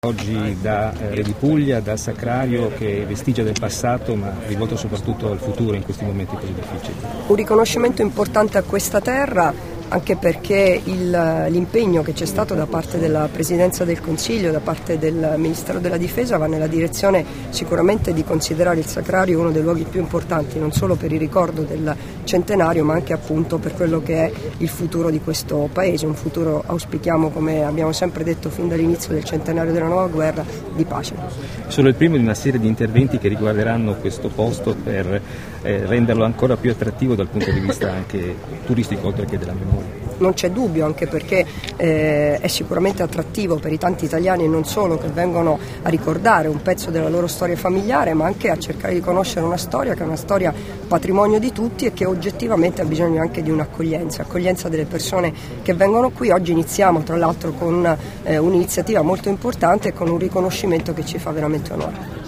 Oggi da Re di Puglia, dal Sacrario che vestigia del passato ma rivolto soprattutto al futuro in questi momenti così difficili. Un riconoscimento importante a questa terra, anche perché l'impegno che c'è stato da parte della Presidenza del Consiglio, da parte del Ministero della Difesa, va nella direzione sicuramente di considerare il Sacrario uno dei luoghi più importanti, non solo per il ricordo del centenario ma anche appunto per quello che è il futuro di questo Paese, un futuro, auspichiamo, come abbiamo sempre detto fin dall'inizio del centenario della nuova guerra, di pace. Solo il primo di una serie di interventi che riguarderanno questo posto per renderlo ancora più attrattivo dal punto di vista anche turistico oltre che della memoria. Non c'è dubbio, anche perché è sicuramente attrattivo per i tanti italiani e non solo, che vengono a ricordare un pezzo della loro storia familiare, ma anche a cercare di conoscere una storia che è una storia patrimonio di tutti e che oggettivamente ha bisogno anche di accoglienza delle persone che vengono qui. Oggi iniziamo tra l'altro con un'iniziativa molto importante e con un riconoscimento che ci fa veramente onore.